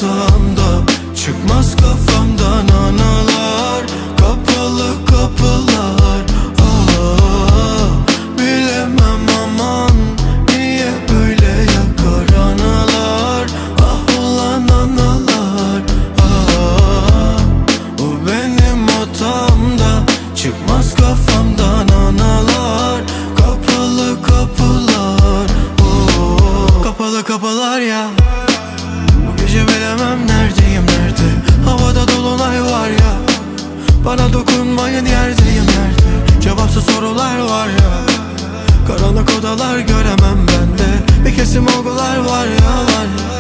hatamda, çıkmaz kafamdan analar. Kapalı kapılar, bilemem aman, niye böyle yakar analar. Ah ulan analar, o benim hatamda, çıkmaz kafamdan analar. Kapalı kapılar, kapalı kapılar ya. Bu gece bilemem neredeyim, nerede? Havada dolunay var ya. Bana dokunmayın, yerdeyim yerde. Cevapsız sorular var ya. Karanlık odalar göremem bende. Bir kesim olgular var ya, var ya.